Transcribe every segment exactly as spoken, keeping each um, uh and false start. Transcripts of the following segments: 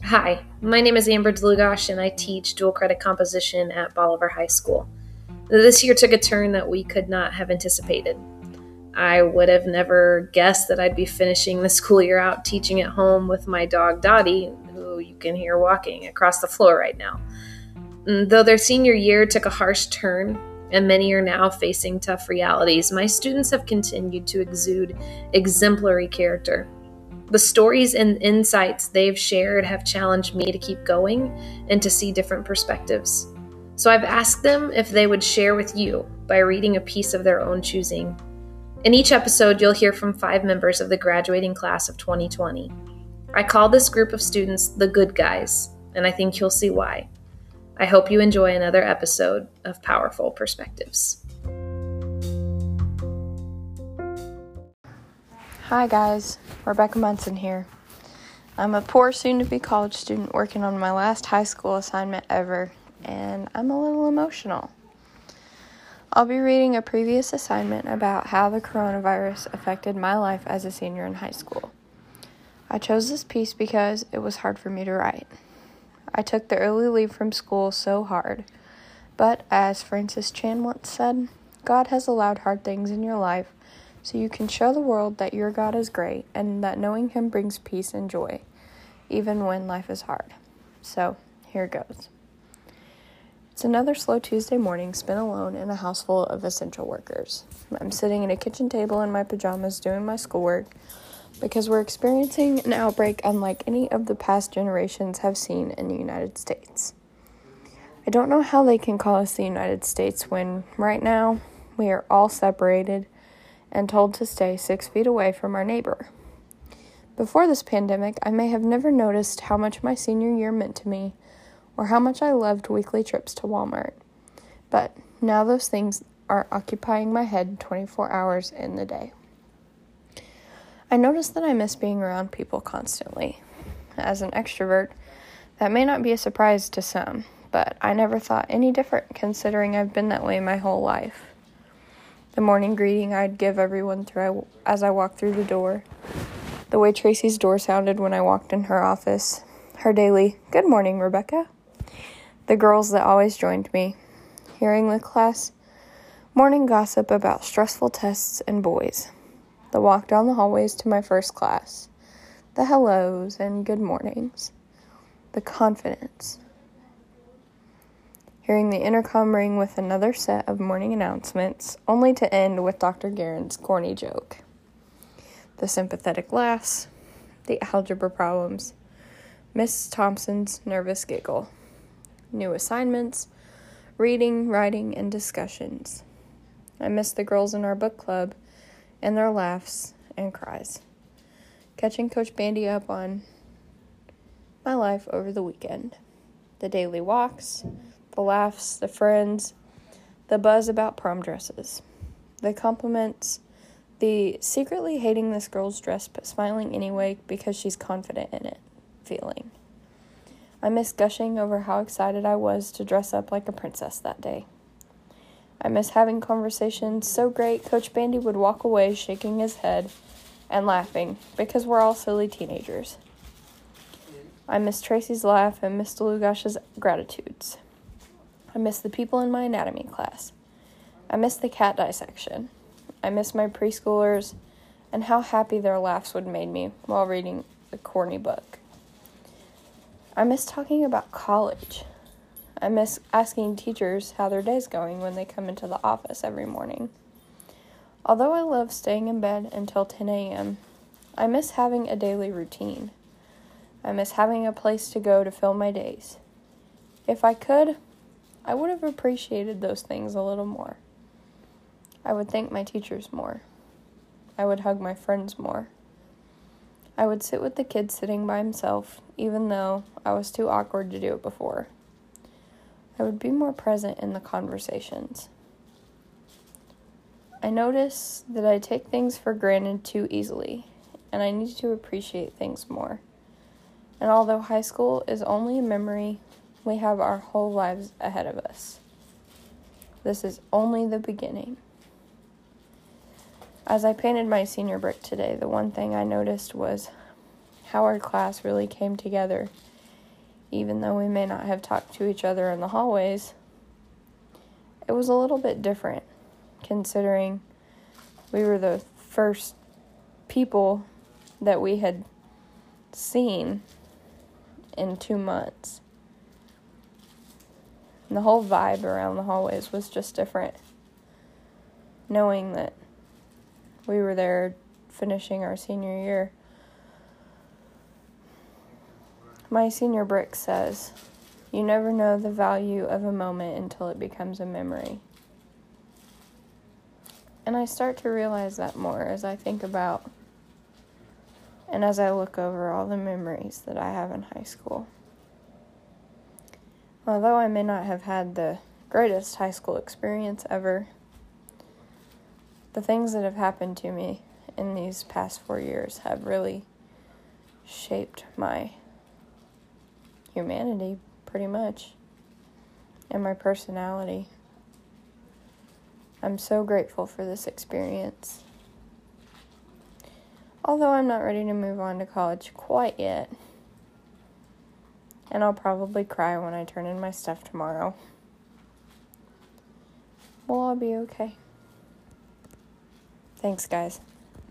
Hi, my name is Amber Dlugosh, and I teach dual credit composition at Bolivar High School. This year took a turn that we could not have anticipated. I would have never guessed that I'd be finishing the school year out teaching at home with my dog Dottie, who you can hear walking across the floor right now. And though their senior year took a harsh turn, and many are now facing tough realities, my students have continued to exude exemplary character. The stories and insights they've shared have challenged me to keep going and to see different perspectives. So I've asked them if they would share with you by reading a piece of their own choosing. In each episode, you'll hear from five members of the graduating class of twenty twenty. I call this group of students the good guys, and I think you'll see why. I hope you enjoy another episode of Powerful Perspectives. Hi guys, Rebecca Munson here. I'm a poor soon-to-be college student working on my last high school assignment ever, and I'm a little emotional. I'll be reading a previous assignment about how the coronavirus affected my life as a senior in high school. I chose this piece because it was hard for me to write. I took the early leave from school so hard, but as Francis Chan once said, God has allowed hard things in your life so you can show the world that your God is great and that knowing Him brings peace and joy, even when life is hard. So, here goes. It's another slow Tuesday morning spent alone in a house full of essential workers. I'm sitting at a kitchen table in my pajamas doing my schoolwork because we're experiencing an outbreak unlike any of the past generations have seen in the United States. I don't know how they can call us the United States when, right now, we are all separated and told to stay six feet away from our neighbor. Before this pandemic, I may have never noticed how much my senior year meant to me or how much I loved weekly trips to Walmart. But now those things are occupying my head twenty-four hours in the day. I notice that I miss being around people constantly. As an extrovert, that may not be a surprise to some, but I never thought any different considering I've been that way my whole life. The morning greeting I'd give everyone through as I walked through the door. The way Tracy's door sounded when I walked in her office. Her daily, "Good morning, Rebecca." The girls that always joined me. Hearing the class morning gossip about stressful tests and boys. The walk down the hallways to my first class. The hellos and good mornings. The confidence. Hearing the intercom ring with another set of morning announcements, only to end with Doctor Guerin's corny joke. The sympathetic laughs, the algebra problems, Missus Thompson's nervous giggle, new assignments, reading, writing, and discussions. I miss the girls in our book club and their laughs and cries. Catching Coach Bandy up on my life over the weekend. The daily walks, the laughs, the friends, the buzz about prom dresses, the compliments, the secretly hating this girl's dress but smiling anyway because she's confident in it feeling. I miss gushing over how excited I was to dress up like a princess that day. I miss having conversations so great Coach Bandy would walk away shaking his head and laughing because we're all silly teenagers. I miss Tracy's laugh and Miss Dlugosh's gratitudes. I miss the people in my anatomy class. I miss the cat dissection. I miss my preschoolers and how happy their laughs would make me while reading a corny book. I miss talking about college. I miss asking teachers how their day's going when they come into the office every morning. Although I love staying in bed until ten a.m., I miss having a daily routine. I miss having a place to go to fill my days. If I could, I would have appreciated those things a little more. I would thank my teachers more. I would hug my friends more. I would sit with the kid sitting by himself, even though I was too awkward to do it before. I would be more present in the conversations. I notice that I take things for granted too easily, and I need to appreciate things more. And although high school is only a memory, we have our whole lives ahead of us. This is only the beginning. As I painted my senior brick today, the one thing I noticed was how our class really came together even though we may not have talked to each other in the hallways, it was a little bit different, considering we were the first people that we had seen in two months. And the whole vibe around the hallways was just different. Knowing that we were there finishing our senior year. My senior brick says, "You never know the value of a moment until it becomes a memory." And I start to realize that more as I think about and as I look over all the memories that I have in high school. Although I may not have had the greatest high school experience ever, the things that have happened to me in these past four years have really shaped my humanity, pretty much, and my personality. I'm so grateful for this experience. Although I'm not ready to move on to college quite yet. And I'll probably cry when I turn in my stuff tomorrow. We'll all be okay. Thanks, guys.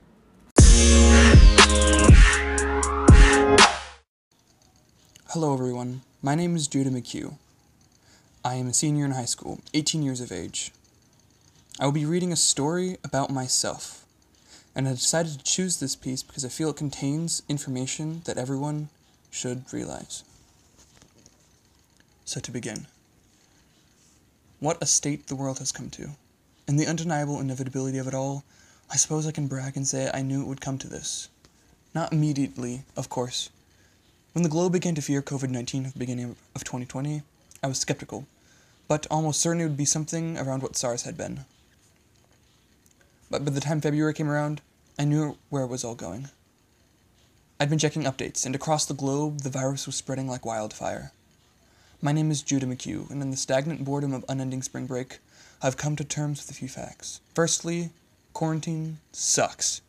Hello everyone, my name is Judah McHugh. I am a senior in high school, eighteen years of age. I will be reading a story about myself, and I decided to choose this piece because I feel it contains information that everyone should realize. So to begin, what a state the world has come to, and the undeniable inevitability of it all. I suppose I can brag and say I knew it would come to this. Not immediately, of course. When the globe began to fear covid nineteen at the beginning of twenty twenty, I was skeptical, but almost certain it would be something around what SARS had been. But by the time February came around, I knew where it was all going. I'd been checking updates, and across the globe, the virus was spreading like wildfire. My name is Judah McHugh, and in the stagnant boredom of unending spring break, I've come to terms with a few facts. Firstly, quarantine sucks.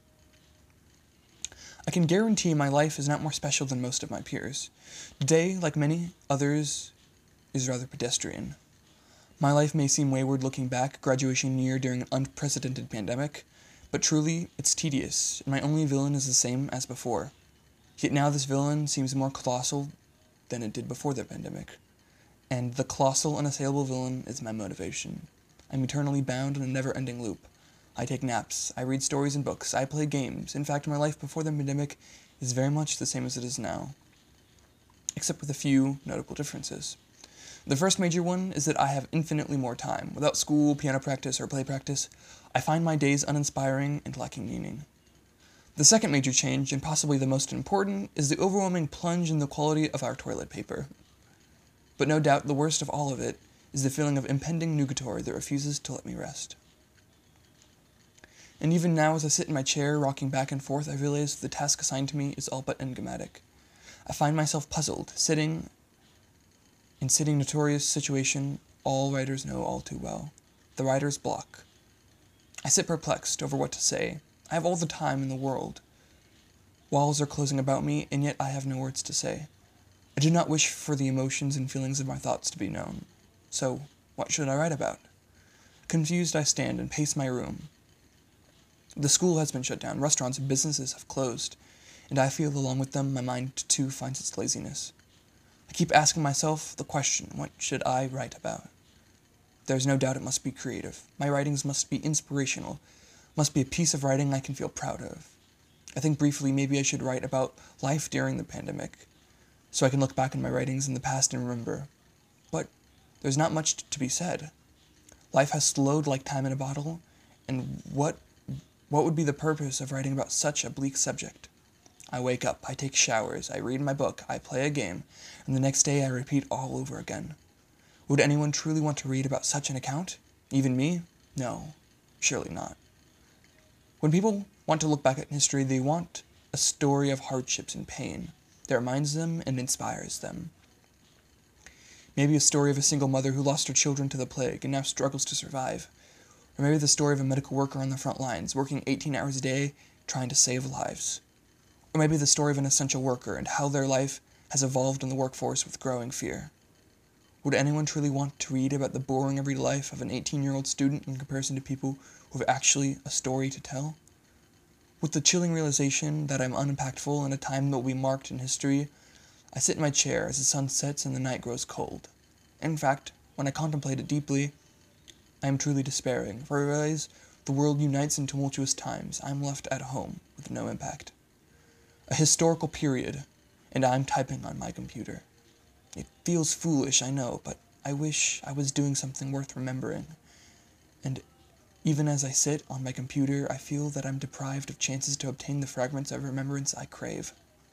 I can guarantee my life is not more special than most of my peers. Today, like many others, is rather pedestrian. My life may seem wayward looking back, graduation year during an unprecedented pandemic, but truly, it's tedious, and my only villain is the same as before. Yet now this villain seems more colossal than it did before the pandemic. And the colossal, unassailable villain is my motivation. I'm eternally bound in a never-ending loop. I take naps, I read stories and books, I play games. In fact, my life before the pandemic is very much the same as it is now, except with a few notable differences. The first major one is that I have infinitely more time. Without school, piano practice, or play practice, I find my days uninspiring and lacking meaning. The second major change, and possibly the most important, is the overwhelming plunge in the quality of our toilet paper. But no doubt the worst of all of it is the feeling of impending nugatory that refuses to let me rest. And even now, as I sit in my chair, rocking back and forth, I realize the task assigned to me is all but enigmatic. I find myself puzzled, sitting in sitting notorious situation all writers know all too well, the writer's block. I sit perplexed over what to say. I have all the time in the world. Walls are closing about me, and yet I have no words to say. I do not wish for the emotions and feelings of my thoughts to be known. So, what should I write about? Confused, I stand and pace my room. The school has been shut down, restaurants and businesses have closed, and I feel along with them my mind too finds its laziness. I keep asking myself the question, what should I write about? There's no doubt it must be creative. My writings must be inspirational, must be a piece of writing I can feel proud of. I think briefly maybe I should write about life during the pandemic, so I can look back in my writings in the past and remember. But there's not much to be said. Life has slowed like time in a bottle, and what What would be the purpose of writing about such a bleak subject? I wake up, I take showers, I read my book, I play a game, and the next day I repeat all over again. Would anyone truly want to read about such an account? Even me? No, surely not. When people want to look back at history, they want a story of hardships and pain that reminds them and inspires them. Maybe a story of a single mother who lost her children to the plague and now struggles to survive. Or maybe the story of a medical worker on the front lines, working eighteen hours a day, trying to save lives. Or maybe the story of an essential worker and how their life has evolved in the workforce with growing fear. Would anyone truly want to read about the boring everyday life of an eighteen-year-old student in comparison to people who have actually a story to tell? With the chilling realization that I'm unimpactful in a time that will be marked in history, I sit in my chair as the sun sets and the night grows cold. In fact, when I contemplate it deeply, I am truly despairing, for I realize the world unites in tumultuous times. I am left at home with no impact. A historical period, and I'm typing on my computer. It feels foolish, I know, but I wish I was doing something worth remembering. And even as I sit on my computer, I feel that I'm deprived of chances to obtain the fragments of remembrance I crave.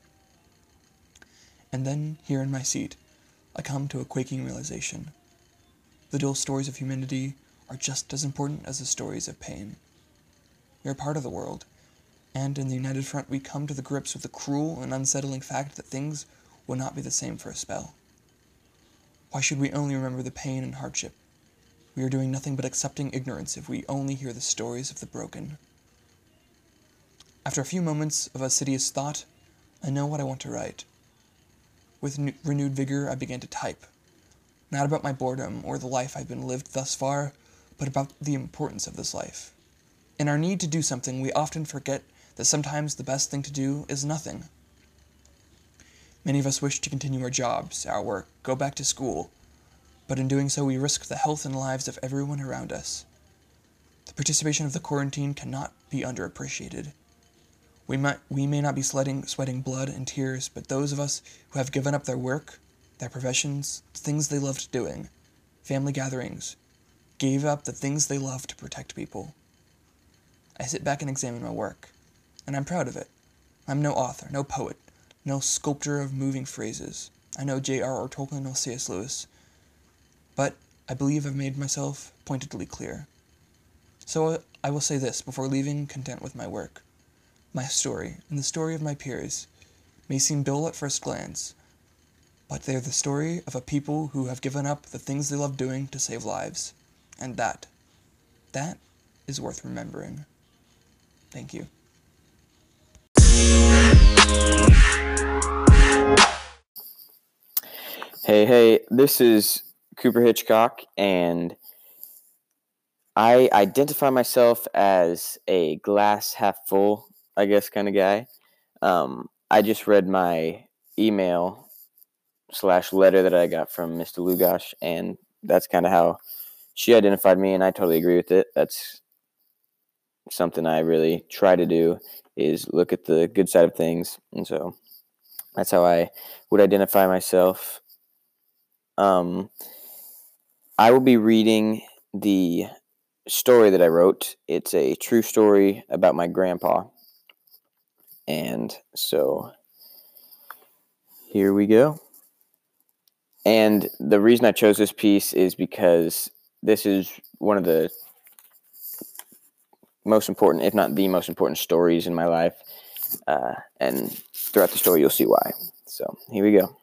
And then, here in my seat, I come to a quaking realization. The dull stories of humanity are just as important as the stories of pain. We are part of the world, and in the United Front we come to the grips with the cruel and unsettling fact that things will not be the same for a spell. Why should we only remember the pain and hardship? We are doing nothing but accepting ignorance if we only hear the stories of the broken. After a few moments of assiduous thought, I know what I want to write. With n- renewed vigor, I began to type. Not about my boredom or the life I've been lived thus far, but about the importance of this life. In our need to do something, we often forget that sometimes the best thing to do is nothing. Many of us wish to continue our jobs, our work, go back to school, but in doing so we risk the health and lives of everyone around us. The participation of the quarantine cannot be underappreciated. We might, we may not be sweating, sweating blood and tears, but those of us who have given up their work, their professions, the things they loved doing, family gatherings, gave up the things they loved to protect people. I sit back and examine my work, and I'm proud of it. I'm no author, no poet, no sculptor of moving phrases. I know J R R Tolkien nor C S Lewis, but I believe I've made myself pointedly clear. So I will say this before leaving content with my work. My story, and the story of my peers, may seem dull at first glance, but they are the story of a people who have given up the things they love doing to save lives. And that, that is worth remembering. Thank you. Hey, hey, this is Cooper Hitchcock, and I identify myself as a glass half full, I guess, kind of guy. Um, I just read my email slash letter that I got from Mister Lugosh, and that's kind of how she identified me, and I totally agree with it. That's something I really try to do, is look at the good side of things, and so that's how I would identify myself. Um, I will be reading the story that I wrote. It's a true story about my grandpa. And so here we go. And the reason I chose this piece is because this is one of the most important, if not the most important stories in my life. Uh, and throughout the story, you'll see why. So here we go.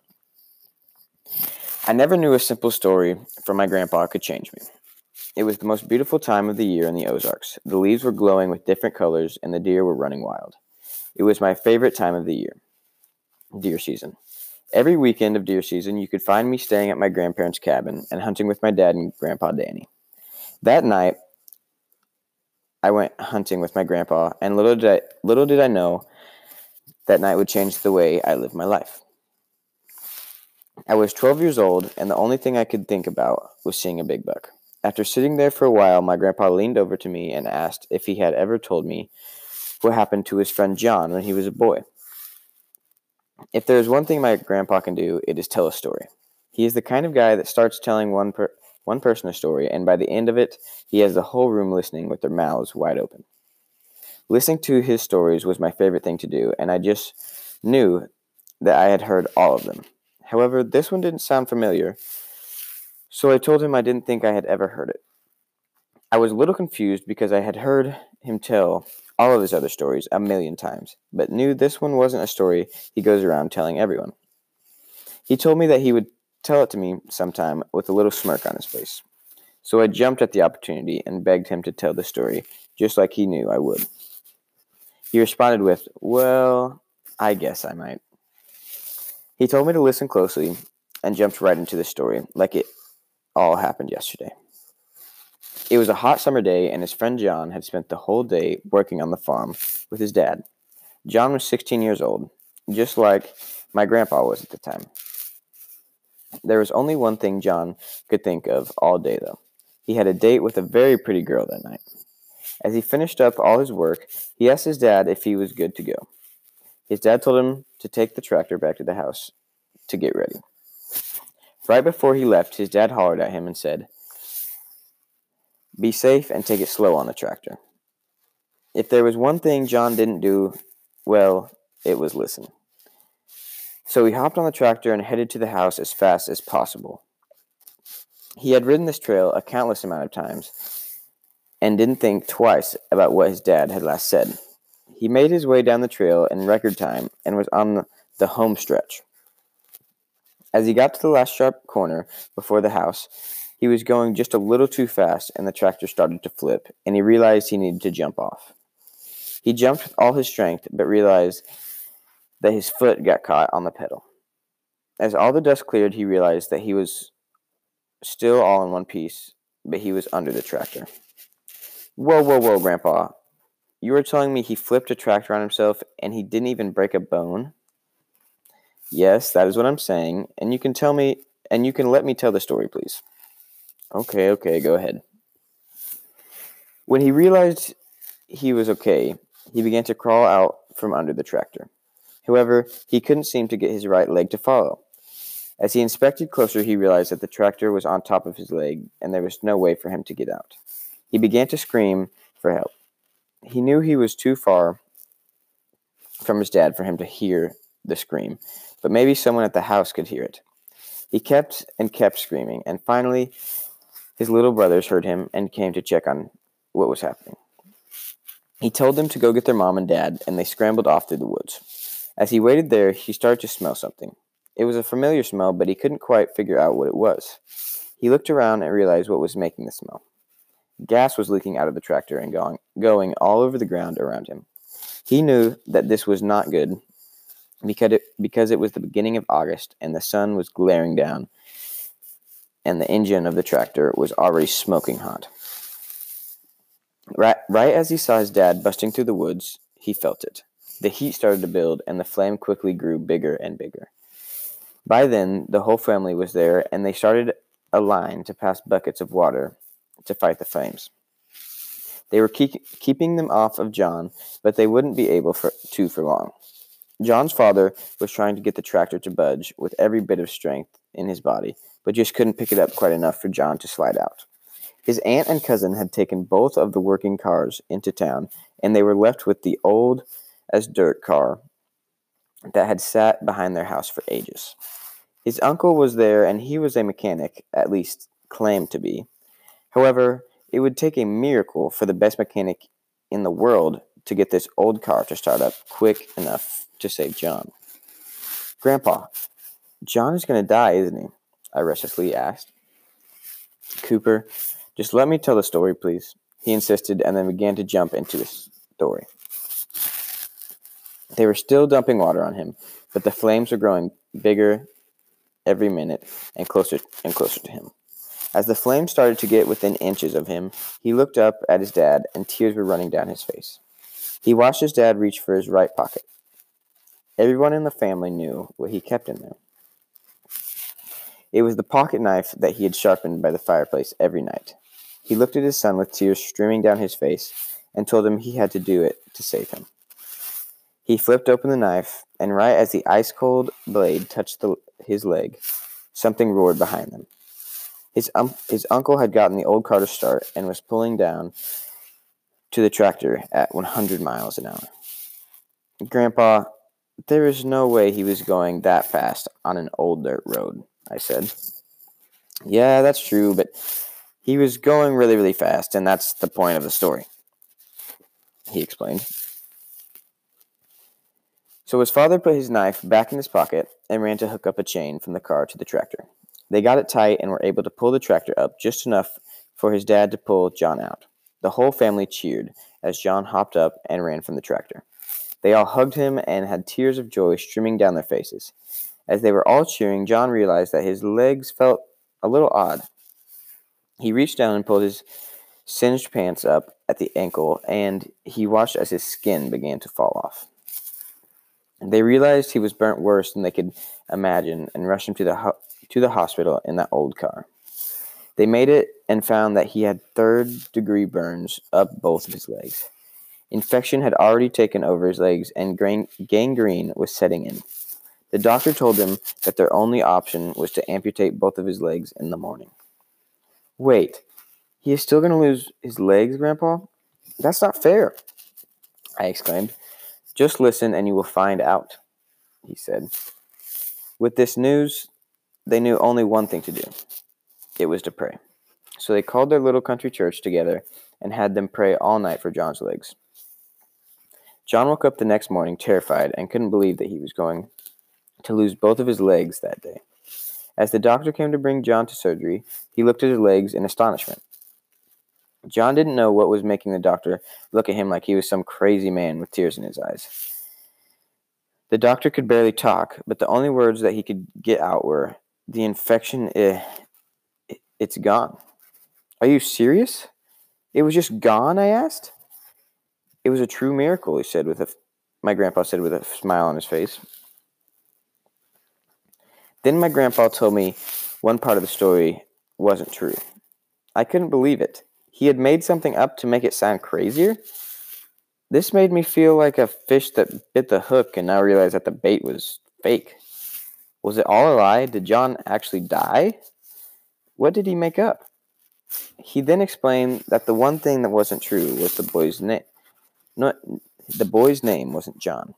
I never knew a simple story from my grandpa could change me. It was the most beautiful time of the year in the Ozarks. The leaves were glowing with different colors, and the deer were running wild. It was my favorite time of the year, deer season. Every weekend of deer season, you could find me staying at my grandparents' cabin and hunting with my dad and Grandpa Danny. That night, I went hunting with my grandpa, and little did I, little did I know that night would change the way I lived my life. I was twelve years old, and the only thing I could think about was seeing a big buck. After sitting there for a while, my grandpa leaned over to me and asked if he had ever told me what happened to his friend John when he was a boy. If there is one thing my grandpa can do, it is tell a story. He is the kind of guy that starts telling one per- one person a story, and by the end of it, he has the whole room listening with their mouths wide open. Listening to his stories was my favorite thing to do, and I just knew that I had heard all of them. However, this one didn't sound familiar, so I told him I didn't think I had ever heard it. I was a little confused because I had heard him tell all of his other stories a million times, but knew this one wasn't a story he goes around telling everyone. He told me that he would tell it to me sometime with a little smirk on his face. So I jumped at the opportunity and begged him to tell the story, just like he knew I would. He responded with, "Well, I guess I might." He told me to listen closely and jumped right into the story like it all happened yesterday. It was a hot summer day, and his friend John had spent the whole day working on the farm with his dad. John was sixteen years old, just like my grandpa was at the time. There was only one thing John could think of all day, though. He had a date with a very pretty girl that night. As he finished up all his work, he asked his dad if he was good to go. His dad told him to take the tractor back to the house to get ready. Right before he left, his dad hollered at him and said, "Be safe and take it slow on the tractor." If there was one thing John didn't do, well, it was listen. So he hopped on the tractor and headed to the house as fast as possible. He had ridden this trail a countless amount of times and didn't think twice about what his dad had last said. He made his way down the trail in record time and was on the home stretch. As he got to the last sharp corner before the house, he was going just a little too fast and the tractor started to flip, and he realized he needed to jump off. He jumped with all his strength, but realized that his foot got caught on the pedal. As all the dust cleared, he realized that he was still all in one piece, but he was under the tractor. Whoa, whoa, whoa, Grandpa. You were telling me he flipped a tractor on himself and he didn't even break a bone? Yes, that is what I'm saying, and you can tell me, and you can let me tell the story, please. Okay, okay, go ahead. When he realized he was okay, he began to crawl out from under the tractor. However, he couldn't seem to get his right leg to follow. As he inspected closer, he realized that the tractor was on top of his leg, and there was no way for him to get out. He began to scream for help. He knew he was too far from his dad for him to hear the scream, but maybe someone at the house could hear it. He kept and kept screaming, and finally, his little brothers heard him and came to check on what was happening. He told them to go get their mom and dad, and they scrambled off through the woods. As he waited there, he started to smell something. It was a familiar smell, but he couldn't quite figure out what it was. He looked around and realized what was making the smell. Gas was leaking out of the tractor and going, going all over the ground around him. He knew that this was not good because it, because it was the beginning of August and the sun was glaring down, and the engine of the tractor was already smoking hot. Right, right as he saw his dad busting through the woods, he felt it. The heat started to build, and the flame quickly grew bigger and bigger. By then, the whole family was there, and they started a line to pass buckets of water to fight the flames. They were keep, keeping them off of John, but they wouldn't be able for, to for long. John's father was trying to get the tractor to budge with every bit of strength in his body, but just couldn't pick it up quite enough for John to slide out. His aunt and cousin had taken both of the working cars into town, and they were left with the old as dirt car that had sat behind their house for ages. His uncle was there, and he was a mechanic, at least claimed to be. However, it would take a miracle for the best mechanic in the world to get this old car to start up quick enough to save John. Grandpa, John is going to die, isn't he? I restlessly asked. Cooper, just let me tell the story, please, he insisted, and then began to jump into the story. They were still dumping water on him, but the flames were growing bigger every minute and closer and closer to him. As the flames started to get within inches of him, he looked up at his dad, and tears were running down his face. He watched his dad reach for his right pocket. Everyone in the family knew what he kept in there. It was the pocket knife that he had sharpened by the fireplace every night. He looked at his son with tears streaming down his face and told him he had to do it to save him. He flipped open the knife, and right as the ice-cold blade touched the, his leg, something roared behind them. His, um, his uncle had gotten the old car to start and was pulling down to the tractor at one hundred miles an hour. Grandpa, there is no way he was going that fast on an old dirt road, I said. Yeah, that's true, but he was going really, really fast, and that's the point of the story, he explained. So his father put his knife back in his pocket and ran to hook up a chain from the car to the tractor. They got it tight and were able to pull the tractor up just enough for his dad to pull John out. The whole family cheered as John hopped up and ran from the tractor. They all hugged him and had tears of joy streaming down their faces. As they were all cheering, John realized that his legs felt a little odd. He reached down and pulled his singed pants up at the ankle, and he watched as his skin began to fall off. They realized he was burnt worse than they could imagine and rushed him to the ho- to the hospital in that old car. They made it and found that he had third-degree burns up both of his legs. Infection had already taken over his legs, and gang- gangrene was setting in. The doctor told them that their only option was to amputate both of his legs in the morning. Wait, he is still going to lose his legs, Grandpa? That's not fair, I exclaimed. Just listen and you will find out, he said. With this news, they knew only one thing to do. It was to pray. So they called their little country church together and had them pray all night for John's legs. John woke up the next morning terrified and couldn't believe that he was going to lose both of his legs that day. As the doctor came to bring John to surgery, he looked at his legs in astonishment. John didn't know what was making the doctor look at him like he was some crazy man with tears in his eyes. The doctor could barely talk, but the only words that he could get out were, "The infection, eh, it's gone." "Are you serious? It was just gone?" I asked. "It was a true miracle," he said with a, my grandpa said with a smile on his face. Then my grandpa told me one part of the story wasn't true. I couldn't believe it. He had made something up to make it sound crazier? This made me feel like a fish that bit the hook and now realized that the bait was fake. Was it all a lie? Did John actually die? What did he make up? He then explained that the one thing that wasn't true was the boy's name. No, the boy's name wasn't John.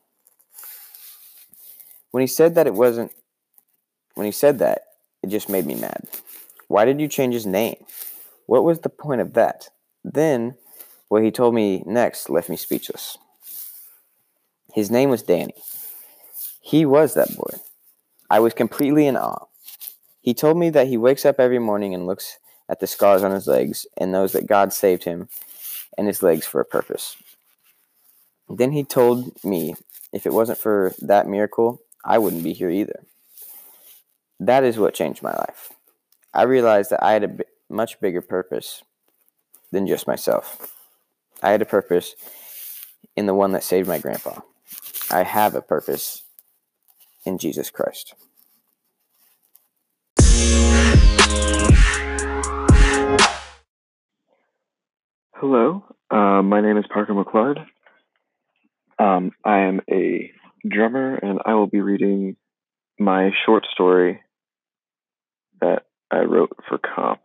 When he said that it wasn't, when he said that, it just made me mad. Why did you change his name? What was the point of that? Then, what he told me next left me speechless. His name was Danny. He was that boy. I was completely in awe. He told me that he wakes up every morning and looks at the scars on his legs and knows that God saved him and his legs for a purpose. Then he told me if it wasn't for that miracle, I wouldn't be here either. That is what changed my life. I realized that I had a b- much bigger purpose than just myself. I had a purpose in the one that saved my grandpa. I have a purpose in Jesus Christ. Hello, uh, my name is Parker McClard. Um, I am a drummer, and I will be reading my short story that I wrote for comp.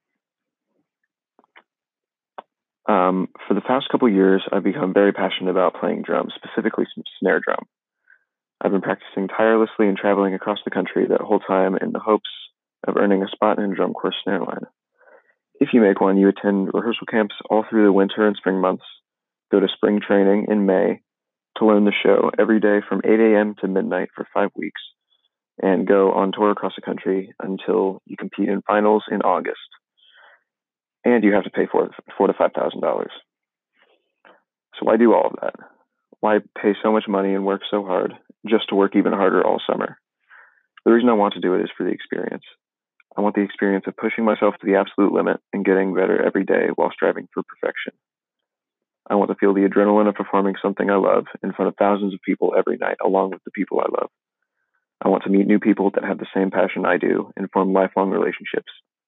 Um, for the past couple years, I've become very passionate about playing drums, specifically snare drum. I've been practicing tirelessly and traveling across the country that whole time in the hopes of earning a spot in a drum corps snare line. If you make one, you attend rehearsal camps all through the winter and spring months, go to spring training in May to learn the show every day from eight a.m. to midnight for five weeks, and go on tour across the country until you compete in finals in August. And you have to pay for four to five thousand dollars. So why do all of that? Why pay so much money and work so hard just to work even harder all summer? The reason I want to do it is for the experience. I want the experience of pushing myself to the absolute limit and getting better every day while striving for perfection. I want to feel the adrenaline of performing something I love in front of thousands of people every night, along with the people I love. I want to meet new people that have the same passion I do and form lifelong relationships.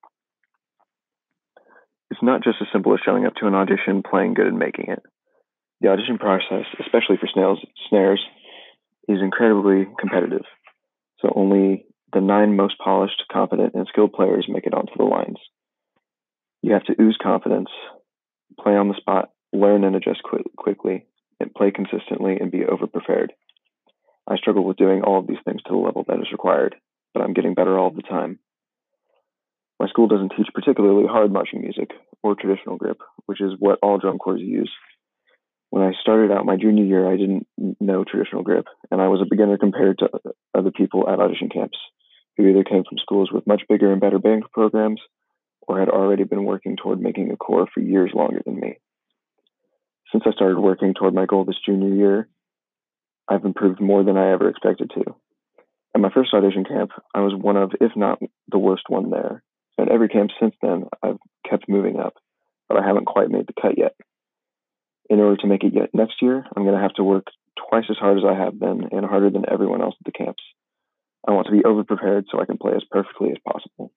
It's not just as simple as showing up to an audition, playing good, and making it. The audition process, especially for snails, snares, is incredibly competitive. So only the nine most polished, competent, and skilled players make it onto the lines. You have to ooze confidence, play on the spot, learn and adjust qu- quickly, and play consistently and be over-prepared. I struggle with doing all of these things to the level that is required, but I'm getting better all the time. My school doesn't teach particularly hard marching music or traditional grip, which is what all drum corps use. When I started out my junior year, I didn't know traditional grip, and I was a beginner compared to other people at audition camps who either came from schools with much bigger and better band programs or had already been working toward making a corps for years longer than me. Since I started working toward my goal this junior year, I've improved more than I ever expected to. At my first audition camp, I was one of, if not the worst one there. At every camp since then, I've kept moving up, but I haven't quite made the cut yet. In order to make it yet next year, I'm going to have to work twice as hard as I have been and harder than everyone else at the camps. I want to be over-prepared so I can play as perfectly as possible.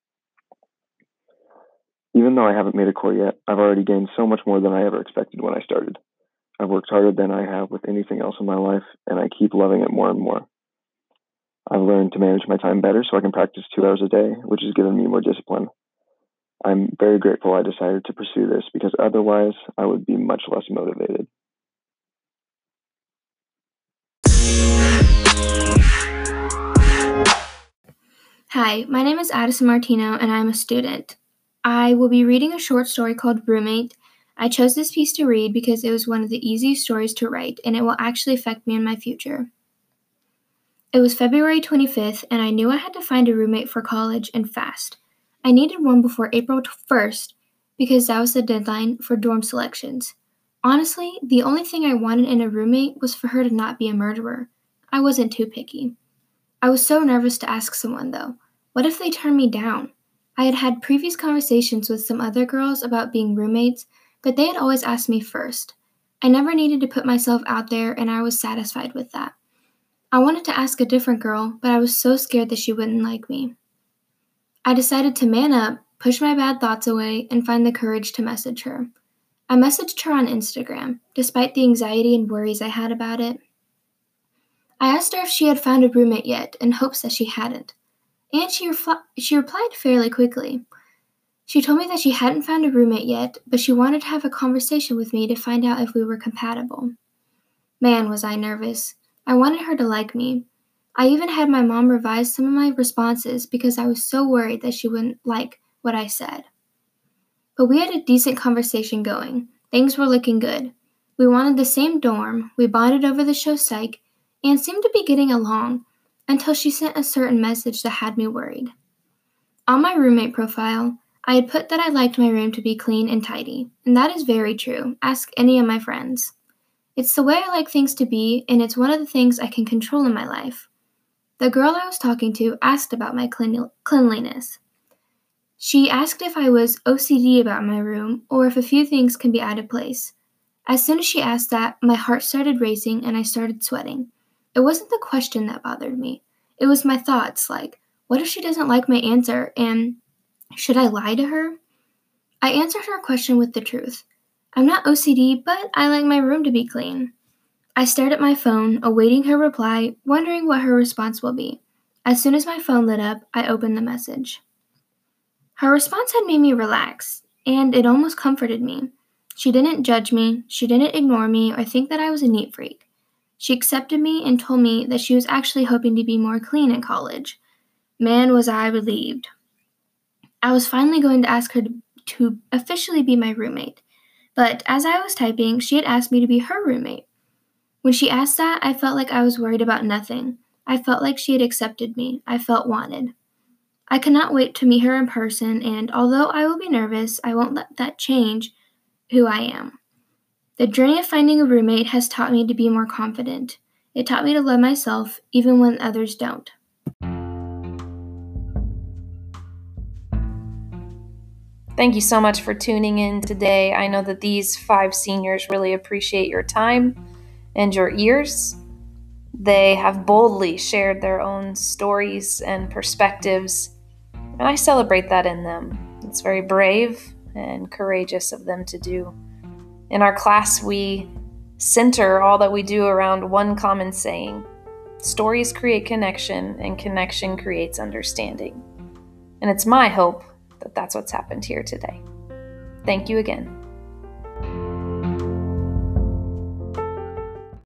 Even though I haven't made a core yet, I've already gained so much more than I ever expected when I started. I've worked harder than I have with anything else in my life, and I keep loving it more and more. I've learned to manage my time better so I can practice two hours a day, which has given me more discipline. I'm very grateful I decided to pursue this because otherwise I would be much less motivated. Hi, my name is Addison Martino and I'm a student. I will be reading a short story called Roommate. I chose this piece to read because it was one of the easiest stories to write and it will actually affect me in my future. It was February twenty-fifth and I knew I had to find a roommate for college and fast. I needed one before April first because that was the deadline for dorm selections. Honestly, the only thing I wanted in a roommate was for her to not be a murderer. I wasn't too picky. I was so nervous to ask someone though. What if they turned me down? I had had previous conversations with some other girls about being roommates, but they had always asked me first. I never needed to put myself out there and I was satisfied with that. I wanted to ask a different girl, but I was so scared that she wouldn't like me. I decided to man up, push my bad thoughts away, and find the courage to message her. I messaged her on Instagram, despite the anxiety and worries I had about it. I asked her if she had found a roommate yet, in hopes that she hadn't. And she, refl- she replied fairly quickly. She told me that she hadn't found a roommate yet, but she wanted to have a conversation with me to find out if we were compatible. Man, was I nervous. I wanted her to like me. I even had my mom revise some of my responses because I was so worried that she wouldn't like what I said. But we had a decent conversation going. Things were looking good. We wanted the same dorm, we bonded over the show Psych, and seemed to be getting along until she sent a certain message that had me worried. On my roommate profile, I had put that I liked my room to be clean and tidy, and that is very true. Ask any of my friends. It's the way I like things to be, and it's one of the things I can control in my life. The girl I was talking to asked about my clean- cleanliness. She asked if I was O C D about my room or if a few things can be out of place. As soon as she asked that, my heart started racing and I started sweating. It wasn't the question that bothered me. It was my thoughts, like, what if she doesn't like my answer, and should I lie to her? I answered her question with the truth. I'm not O C D, but I like my room to be clean. I stared at my phone, awaiting her reply, wondering what her response will be. As soon as my phone lit up, I opened the message. Her response had made me relax, and it almost comforted me. She didn't judge me, she didn't ignore me, or think that I was a neat freak. She accepted me and told me that she was actually hoping to be more clean in college. Man, was I relieved. I was finally going to ask her to, to officially be my roommate, but as I was typing, she had asked me to be her roommate. When she asked that, I felt like I was worried about nothing. I felt like she had accepted me. I felt wanted. I cannot wait to meet her in person, and although I will be nervous, I won't let that change who I am. The journey of finding a roommate has taught me to be more confident. It taught me to love myself, even when others don't. Thank you so much for tuning in today. I know that these five seniors really appreciate your time and your ears. They have boldly shared their own stories and perspectives, and I celebrate that in them. It's very brave and courageous of them to do. In our class, we center all that we do around one common saying: stories create connection, and connection creates understanding. And it's my hope that that's what's happened here today. Thank you again.